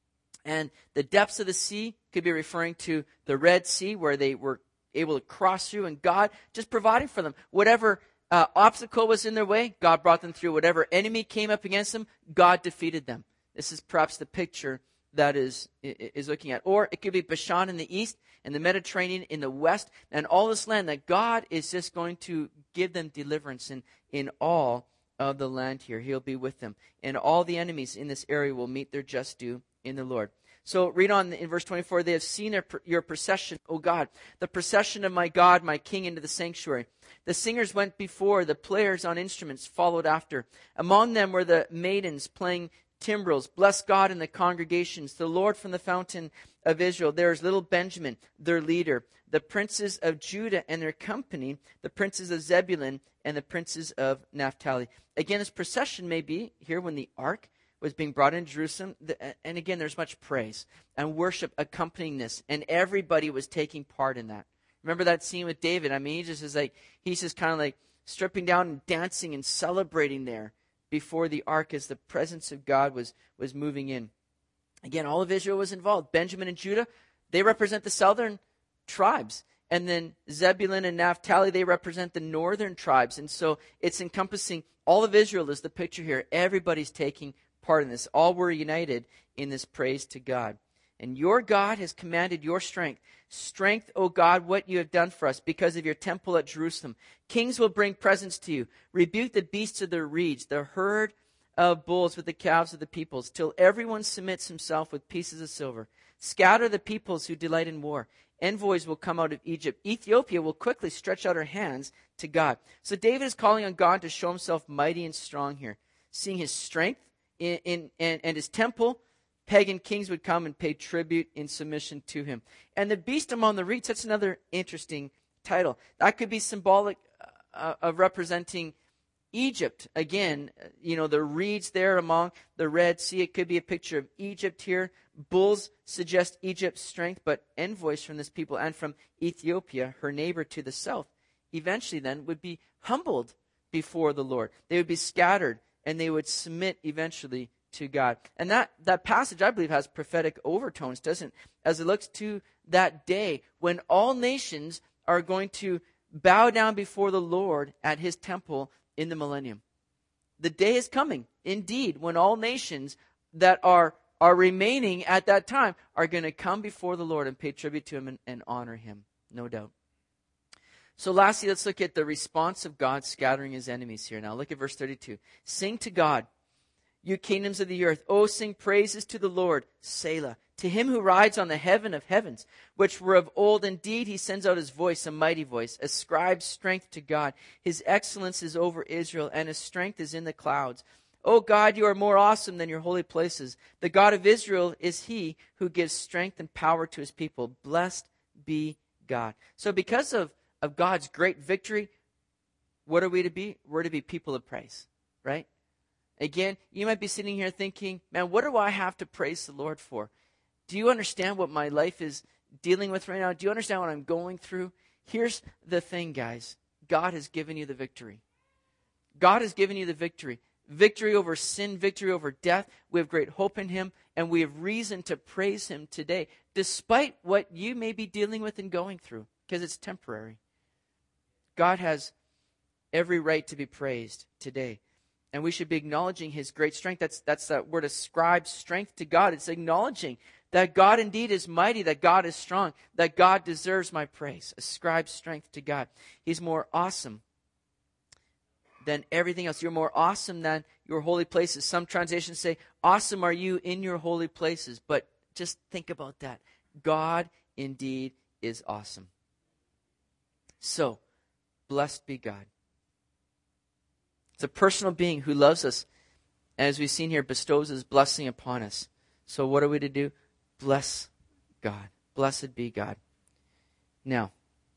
[SPEAKER 1] and the depths of the sea could be referring to the Red Sea, where they were able to cross through, and God just providing for them. Whatever uh, obstacle was in their way, God brought them through. Whatever enemy came up against them, God defeated them. This is perhaps the picture that is is looking at. Or it could be Bashan in the east and the Mediterranean in the west, and all this land that God is just going to give them deliverance in, in all of the land here. He'll be with them. And all the enemies in this area will meet their just due in the Lord. So read on in verse twenty-four, they have seen your procession, O God, the procession of my God, my King, into the sanctuary. The singers went before, the players on instruments followed after. Among them were the maidens playing timbrels. Bless God in the congregations, the Lord from the fountain of Israel. There is little Benjamin, their leader, the princes of Judah and their company, the princes of Zebulun and the princes of Naphtali. Again, this procession may be here when the ark was being brought into Jerusalem. And again, there's much praise and worship accompanying this. And everybody was taking part in that. Remember that scene with David? I mean, he just is like, he's just kind of like stripping down and dancing and celebrating there before the ark as the presence of God was, was moving in. Again, all of Israel was involved. Benjamin and Judah, they represent the southern tribes. And then Zebulun and Naphtali, they represent the northern tribes. And so it's encompassing all of Israel is the picture here. Everybody's taking part in this. All were united in this praise to God. And your God has commanded your strength. Strength, O God, what you have done for us because of your temple at Jerusalem. Kings will bring presents to you. Rebuke the beasts of their reeds, the herd of bulls with the calves of the peoples, till everyone submits himself with pieces of silver. Scatter the peoples who delight in war. Envoys will come out of Egypt. Ethiopia will quickly stretch out her hands to God. So David is calling on God to show himself mighty and strong here. Seeing his strength in, in, in and his temple, pagan kings would come and pay tribute in submission to him. And the beast among the reeds, that's another interesting title. That could be symbolic uh, of representing Egypt. Again, you know, the reeds there among the Red Sea. It could be a picture of Egypt here. Bulls suggest Egypt's strength, but envoys from this people and from Ethiopia, her neighbor to the south, eventually then would be humbled before the Lord. They would be scattered and they would submit eventually to God. And that, that passage, I believe, has prophetic overtones, doesn't it? As it looks to that day when all nations are going to bow down before the Lord at his temple in the millennium. The day is coming, indeed, when all nations that are, are remaining at that time are going to come before the Lord and pay tribute to him and, and honor him, no doubt. So lastly, let's look at the response of God scattering his enemies here. Now look at verse thirty-two. Sing to God. you kingdoms of the earth. Oh, sing praises to the Lord, Selah. To him who rides on the heaven of heavens, which were of old. Indeed, he sends out his voice, a mighty voice, ascribes strength to God. His excellence is over Israel, and his strength is in the clouds. O God, you are more awesome than your holy places. The God of Israel is he who gives strength and power to his people. Blessed be God. So because of, of God's great victory, what are we to be? We're to be people of praise, right? Again, you might be sitting here thinking, man, what do I have to praise the Lord for? Do you understand what my life is dealing with right now? Do you understand what I'm going through? Here's the thing, guys. God has given you the victory. God has given you the victory. Victory over sin, victory over death. We have great hope in him, and we have reason to praise him today, despite what you may be dealing with and going through, because it's temporary. God has every right to be praised today. And we should be acknowledging his great strength. That's, that's that word, ascribe strength to God. It's acknowledging that God indeed is mighty, that God is strong, that God deserves my praise. Ascribe strength to God. He's more awesome than everything else. You're more awesome than your holy places. Some translations say, awesome are you in your holy places. But just think about that. God indeed is awesome. So, blessed be God. It's a personal being who loves us, and as we've seen here, bestows his blessing upon us. So what are we to do? Bless God. Blessed be God. Now,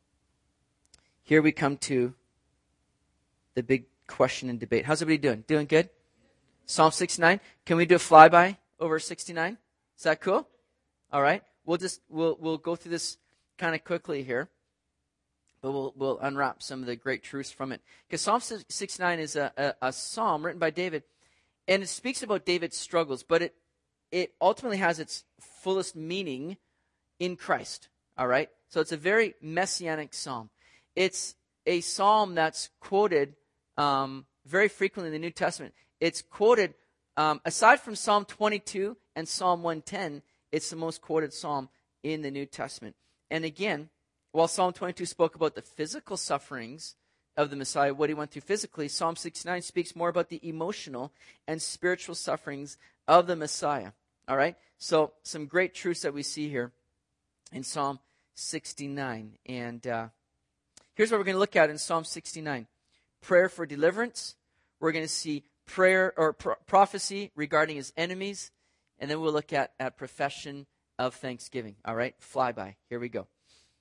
[SPEAKER 1] here we come to the big question and debate. How's everybody doing? Doing good? Psalm sixty-nine. Can we do a flyby over sixty-nine? Is that cool? All right. We'll just we'll we'll go through this kind of quickly here, but we'll we'll unwrap some of the great truths from it. Because Psalm sixty-nine is a, a, a psalm written by David, and it speaks about David's struggles, but it it ultimately has its fullest meaning in Christ. All right. So it's a very messianic psalm. It's a psalm that's quoted um, very frequently in the New Testament. It's quoted, um, aside from Psalm twenty-two and Psalm one ten, it's the most quoted psalm in the New Testament. And again, while Psalm twenty-two spoke about the physical sufferings of the Messiah, what he went through physically, Psalm sixty-nine speaks more about the emotional and spiritual sufferings of the Messiah. All right? So some great truths that we see here in Psalm sixty-nine. And uh, here's what we're going to look at in Psalm sixty-nine. Prayer for deliverance. We're going to see prayer or pro- prophecy regarding his enemies. And then we'll look at, at profession of thanksgiving. All right? Flyby. Here we go.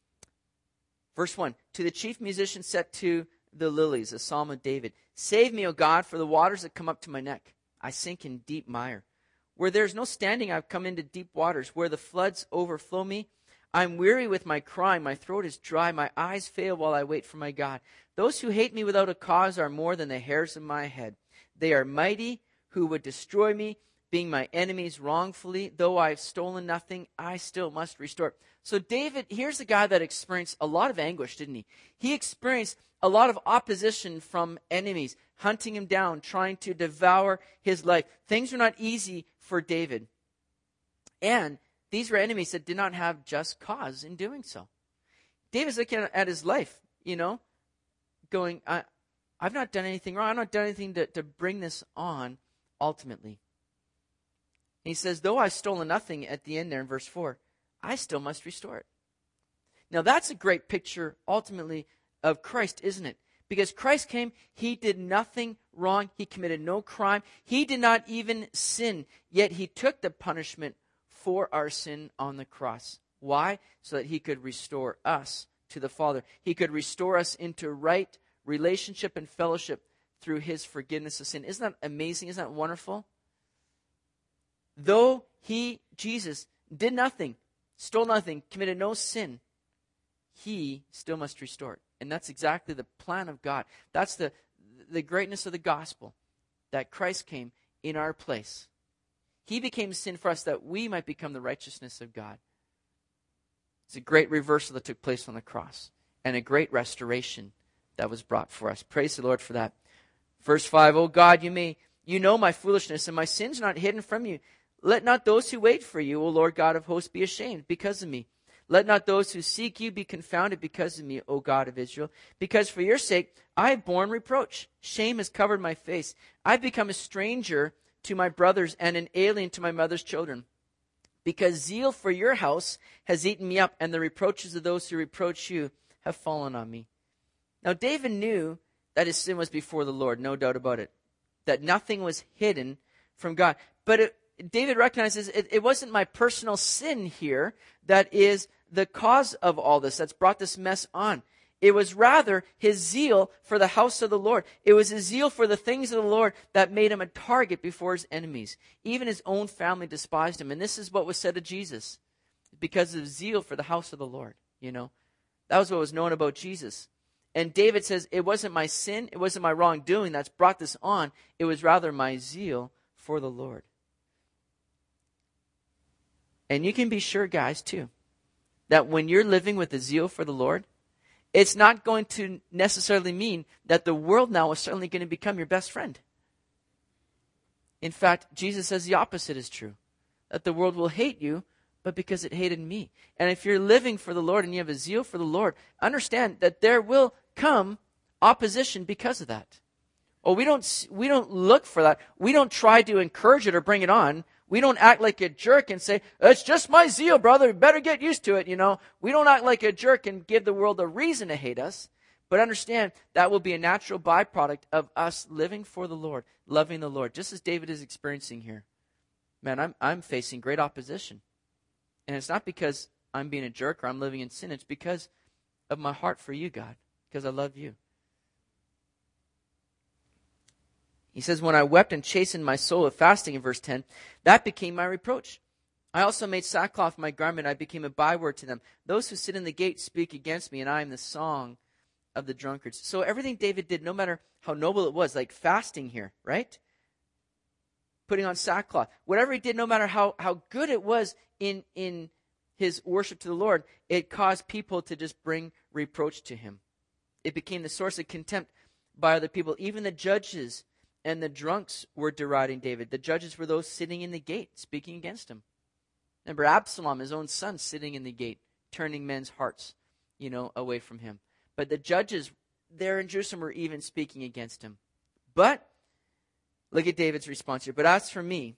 [SPEAKER 1] Verse one. To the chief musician set to the lilies, a psalm of David. Save me, O God, for the waters that come up to my neck. I sink in deep mire. Where there is no standing, I've come into deep waters. Where the floods overflow me, I'm weary with my crying. My throat is dry. My eyes fail while I wait for my God. Those who hate me without a cause are more than the hairs of my head. They are mighty who would destroy me, being my enemies wrongfully. Though I have stolen nothing, I still must restore. So David, here's a guy that experienced a lot of anguish, didn't he? He experienced a lot of opposition from enemies, hunting him down, trying to devour his life. Things were not easy for David. And these were enemies that did not have just cause in doing so. David's looking at his life, you know, going, I, I've not done anything wrong. I've not done anything to, to bring this on ultimately. And he says, though I've stolen nothing at the end there in verse four, I still must restore it. Now that's a great picture ultimately of Christ, isn't it? Because Christ came, he did nothing wrong. He committed no crime. He did not even sin, yet he took the punishment for our sin on the cross. Why? So that he could restore us to the Father. He could restore us into right relationship and fellowship through his forgiveness of sin. Isn't that amazing? Isn't that wonderful? Though he, Jesus, did nothing, stole nothing, committed no sin, he still must restore it. And that's exactly the plan of God. That's the, the greatness of the gospel, that Christ came in our place. He became sin for us that we might become the righteousness of God. It's a great reversal that took place on the cross and a great restoration that was brought for us. Praise the Lord for that. Verse five, O God, you may, you know my foolishness, and my sins are not hidden from you. Let not those who wait for you, O Lord God of hosts, be ashamed because of me. Let not those who seek you be confounded because of me, O God of Israel. Because for your sake I have borne reproach. Shame has covered my face. I have become a stranger to my brothers and an alien to my mother's children. Because zeal for your house has eaten me up, and the reproaches of those who reproach you have fallen on me. Now David knew that his sin was before the Lord, no doubt about it. That nothing was hidden from God. But it, David recognizes it, it wasn't my personal sin here that is the cause of all this, that's brought this mess on. It was rather his zeal for the house of the Lord. It was his zeal for the things of the Lord that made him a target before his enemies. Even his own family despised him. And this is what was said of Jesus. Because of zeal for the house of the Lord, you know. That was what was known about Jesus. And David says, it wasn't my sin, it wasn't my wrongdoing that's brought this on. It was rather my zeal for the Lord. And you can be sure, guys, too, that when you're living with a zeal for the Lord, it's not going to necessarily mean that the world now is certainly going to become your best friend. In fact, Jesus says the opposite is true. That the world will hate you, but because it hated me. And if you're living for the Lord and you have a zeal for the Lord, understand that there will come opposition because of that. Oh, we don't, we don't look for that. We don't try to encourage it or bring it on. We don't act like a jerk and say, it's just my zeal, brother. You better get used to it, you know. We don't act like a jerk and give the world a reason to hate us. But understand, that will be a natural byproduct of us living for the Lord, loving the Lord, just as David is experiencing here. Man, I'm, I'm facing great opposition. And it's not because I'm being a jerk or I'm living in sin. It's because of my heart for you, God, because I love you. He says, when I wept and chastened my soul with fasting, in verse ten, that became my reproach. I also made sackcloth my garment. I became a byword to them. Those who sit in the gate speak against me, and I am the song of the drunkards. So everything David did, no matter how noble it was, like fasting here, right? Putting on sackcloth. Whatever he did, no matter how, how good it was in, in his worship to the Lord, it caused people to just bring reproach to him. It became the source of contempt by other people. Even the judges and the drunks were deriding David. The judges were those sitting in the gate, speaking against him. Remember Absalom, his own son, sitting in the gate, turning men's hearts, you know, away from him. But the judges there in Jerusalem were even speaking against him. But, look at David's response here. But as for me,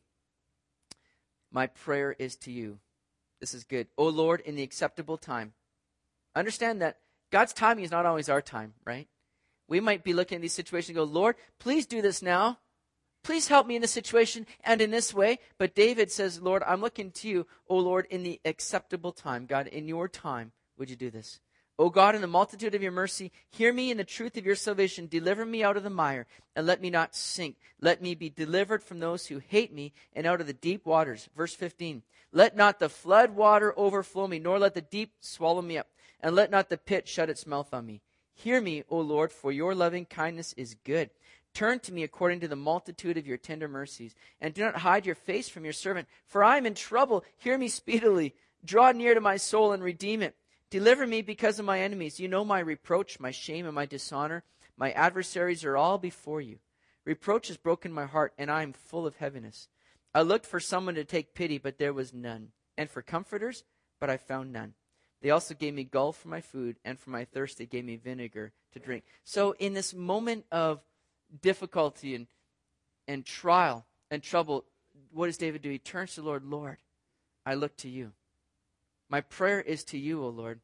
[SPEAKER 1] my prayer is to you. This is good. O Lord, in the acceptable time. Understand that God's timing is not always our time, right? We might be looking at these situations and go, Lord, please do this now. Please help me in this situation and in this way. But David says, Lord, I'm looking to you, O Lord, in the acceptable time. God, in your time, would you do this? O God, in the multitude of your mercy, hear me in the truth of your salvation. Deliver me out of the mire, and let me not sink. Let me be delivered from those who hate me, and out of the deep waters. Verse fifteen, let not the flood water overflow me, nor let the deep swallow me up, and let not the pit shut its mouth on me. Hear me, O Lord, for your loving kindness is good. Turn to me according to the multitude of your tender mercies, and do not hide your face from your servant, for I am in trouble. Hear me speedily. Draw near to my soul and redeem it. Deliver me because of my enemies. You know my reproach, my shame, and my dishonor. My adversaries are all before you. Reproach has broken my heart, and I am full of heaviness. I looked for someone to take pity, but there was none, and for comforters, but I found none. They also gave me gall for my food, and for my thirst they gave me vinegar to drink. So in this moment of difficulty and, and trial and trouble, what does David do? He turns to the Lord. Lord, I look to you. My prayer is to you, O Lord.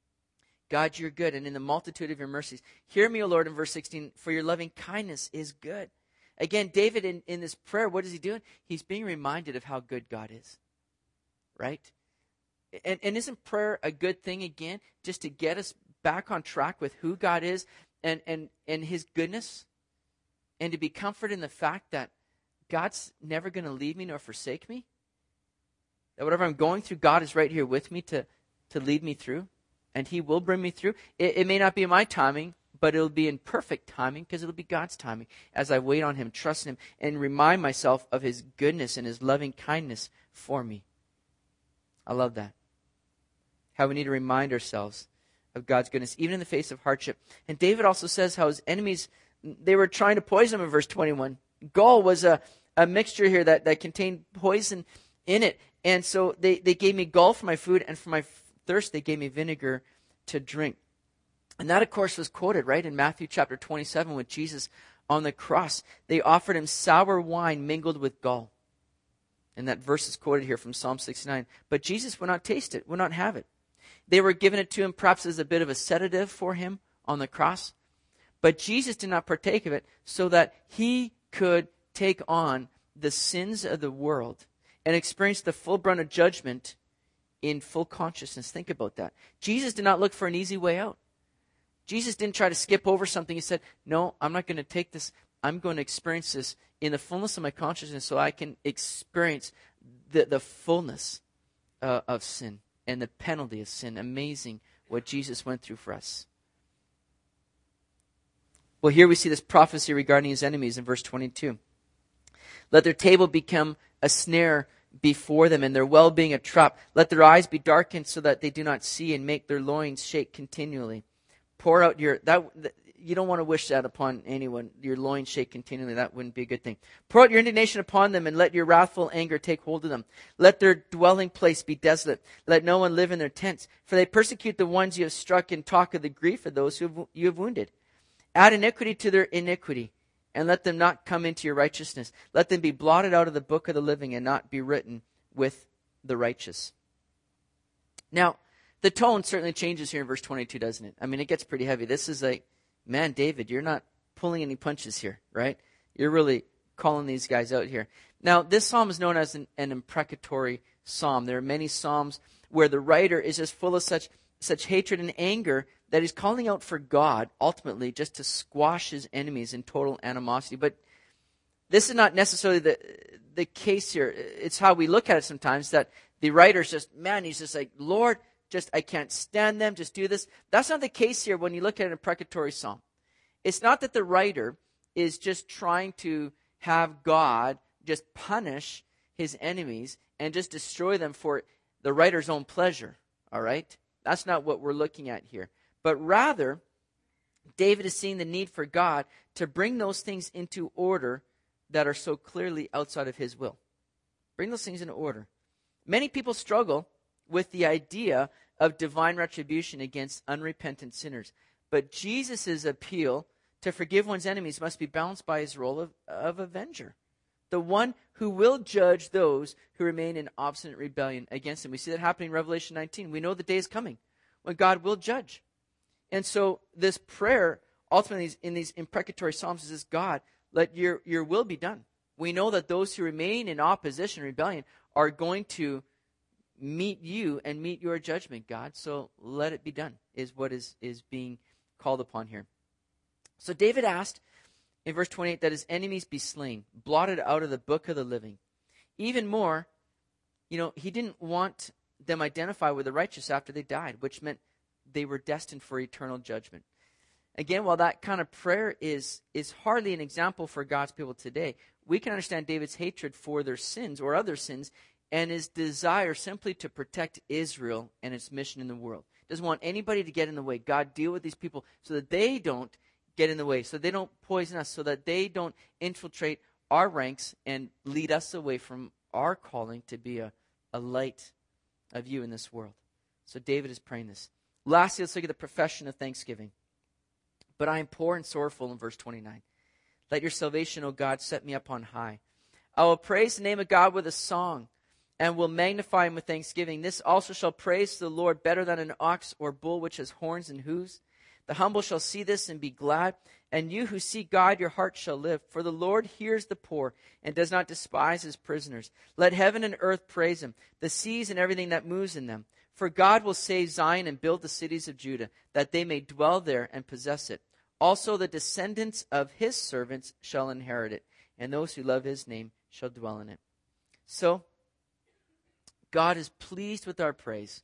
[SPEAKER 1] God, you're good, and in the multitude of your mercies. Hear me, O Lord, in verse sixteen, for your loving kindness is good. Again, David, in, in this prayer, what is he doing? He's being reminded of how good God is, right? And, and isn't prayer a good thing, again, just to get us back on track with who God is and, and, and his goodness? And to be comforted in the fact that God's never going to leave me nor forsake me? That whatever I'm going through, God is right here with me to, to lead me through. And he will bring me through. It, it may not be in my timing, but it'll be in perfect timing because it'll be God's timing as I wait on him, trust him, and remind myself of his goodness and his loving kindness for me. I love that. How we need to remind ourselves of God's goodness, even in the face of hardship. And David also says how his enemies, they were trying to poison him in verse twenty-one. Gall was a, a mixture here that, that contained poison in it. And so they, they gave me gall for my food, and for my thirst they gave me vinegar to drink. And that, of course, was quoted, right, in Matthew chapter twenty-seven when Jesus On the cross, they offered him sour wine mingled with gall. And that verse is quoted here from Psalm sixty-nine. But Jesus would not taste it, would not have it. They were giving it to him perhaps as a bit of a sedative for him on the cross. But Jesus did not partake of it so that he could take on the sins of the world and experience the full brunt of judgment in full consciousness. Think about that. Jesus did not look for an easy way out. Jesus didn't try to skip over something. He said, no, I'm not going to take this. I'm going to experience this in the fullness of my consciousness so I can experience the, the fullness uh, of sin and the penalty of sin. Amazing what Jesus went through for us. Well, here we see this prophecy regarding his enemies in verse twenty-two. Let their table become a snare before them and their well-being a trap. Let their eyes be darkened so that they do not see and make their loins shake continually. Pour out your, that, you don't want to wish that upon anyone, your loins shake continually. That wouldn't be a good thing. Pour out your indignation upon them and let your wrathful anger take hold of them. Let their dwelling place be desolate. Let no one live in their tents. For they persecute the ones you have struck and talk of the grief of those who have, you have wounded. Add iniquity to their iniquity and let them not come into your righteousness. Let them be blotted out of the book of the living and not be written with the righteous. Now, the tone certainly changes here in verse twenty-two, doesn't it? I mean, it gets pretty heavy. This is like, man, David, you're not pulling any punches here, right? You're really calling these guys out here. Now, this psalm is known as an, an imprecatory psalm. There are many psalms where the writer is just full of such, such hatred and anger that he's calling out for God, ultimately, just to squash his enemies in total animosity. But this is not necessarily the, the case here. It's how we look at it sometimes, that the writer's just, man, he's just like, Lord, just, I can't stand them, just do this. That's not the case here when you look at an imprecatory psalm. It's not that the writer is just trying to have God just punish his enemies and just destroy them for the writer's own pleasure, all right? That's not what we're looking at here. But rather, David is seeing the need for God to bring those things into order that are so clearly outside of his will. Bring those things into order. Many people struggle with the idea of divine retribution against unrepentant sinners. But Jesus' appeal to forgive one's enemies must be balanced by his role of, of avenger. The one who will judge those who remain in obstinate rebellion against him. We see that happening in Revelation nineteen. We know the day is coming when God will judge. And so this prayer, ultimately in these imprecatory psalms, is this: God, let your, your will be done. We know that those who remain in opposition, rebellion, are going to meet you and meet your judgment, God. So let it be done, is what is, is being called upon here. So David asked in verse twenty-eight that his enemies be slain, blotted out of the book of the living. Even more, you know, he didn't want them identified with the righteous after they died, which meant they were destined for eternal judgment. Again, while that kind of prayer is, is hardly an example for God's people today, we can understand David's hatred for their sins or other sins and his desire simply to protect Israel and its mission in the world. Doesn't want anybody to get in the way. God, deal with these people so that they don't get in the way, so they don't poison us, so that they don't infiltrate our ranks and lead us away from our calling to be a, a light of you in this world. So David is praying this. Lastly, let's look at the profession of thanksgiving. But I am poor and sorrowful in verse twenty-nine. Let your salvation, O God, set me up on high. I will praise the name of God with a song and will magnify him with thanksgiving. This also shall praise the Lord better than an ox or bull which has horns and hooves. The humble shall see this and be glad, and you who seek God, your heart shall live. For the Lord hears the poor and does not despise his prisoners. Let heaven and earth praise him, the seas and everything that moves in them. For God will save Zion and build the cities of Judah, that they may dwell there and possess it. Also the descendants of his servants shall inherit it, and those who love his name shall dwell in it. So, God is pleased with our praise.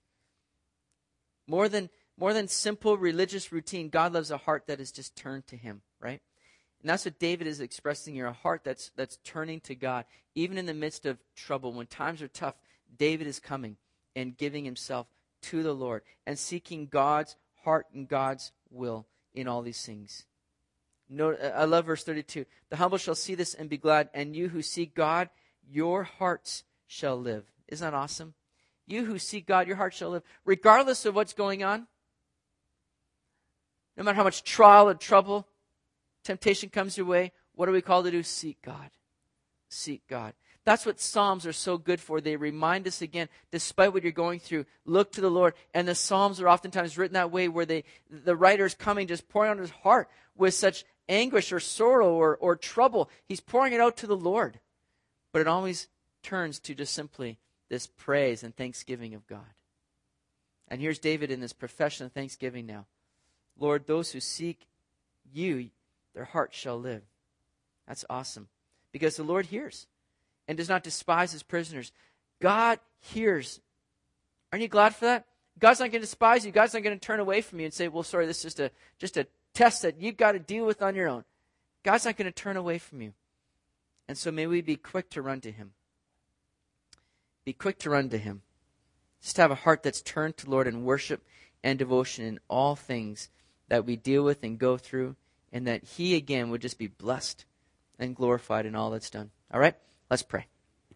[SPEAKER 1] More than, more than simple religious routine, God loves a heart that is just turned to him, right? And that's what David is expressing here, a heart that's, that's turning to God. Even in the midst of trouble, when times are tough, David is coming and giving himself to the Lord and seeking God's heart and God's will in all these things. Note, I love verse thirty-two. The humble shall see this and be glad, and you who seek God, your hearts shall live. Isn't that awesome? You who seek God, your heart shall live. Regardless of what's going on, no matter how much trial and trouble temptation comes your way, what are we called to do? Seek God. Seek God. That's what Psalms are so good for. They remind us again, despite what you're going through, look to the Lord. And the Psalms are oftentimes written that way, where they, the writer is coming, just pouring out his heart with such anguish or sorrow or, or trouble. He's pouring it out to the Lord. But it always turns to just simply this praise and thanksgiving of God. And here's David in this profession of thanksgiving now. Lord, those who seek you, their heart shall live. That's awesome. Because the Lord hears and does not despise his prisoners. God hears. Aren't you glad for that? God's not going to despise you. God's not going to turn away from you and say, well, sorry, this is just a, just a test that you've got to deal with on your own. God's not going to turn away from you. And so may we be quick to run to him. Be quick to run to him. Just have a heart that's turned to the Lord in worship and devotion in all things that we deal with and go through, and that he again would just be blessed and glorified in all that's done. All right? Let's pray.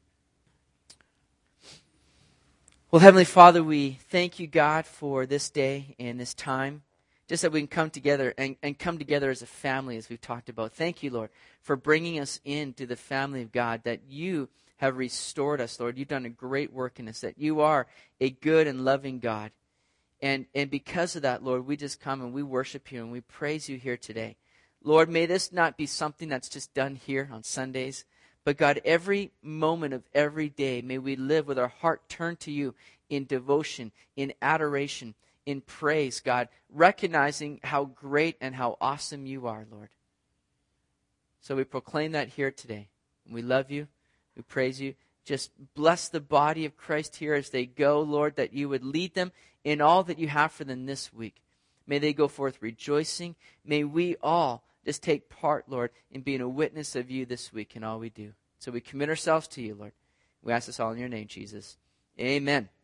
[SPEAKER 1] Well, Heavenly Father, we thank you, God, for this day and this time. Just that we can come together and, and come together as a family, as we've talked about. Thank you, Lord, for bringing us into the family of God, that you have restored us, Lord. You've done a great work in us, that you are a good and loving God. And, and because of that, Lord, we just come and we worship you and we praise you here today. Lord, may this not be something that's just done here on Sundays, but God, every moment of every day, may we live with our heart turned to you in devotion, in adoration, in praise, God, recognizing how great and how awesome you are, Lord. So we proclaim that here today. We love you. We praise you. Just bless the body of Christ here as they go, Lord, that you would lead them in all that you have for them this week. May they go forth rejoicing. May we all just take part, Lord, in being a witness of you this week in all we do. So we commit ourselves to you, Lord. We ask this all in your name, Jesus. Amen.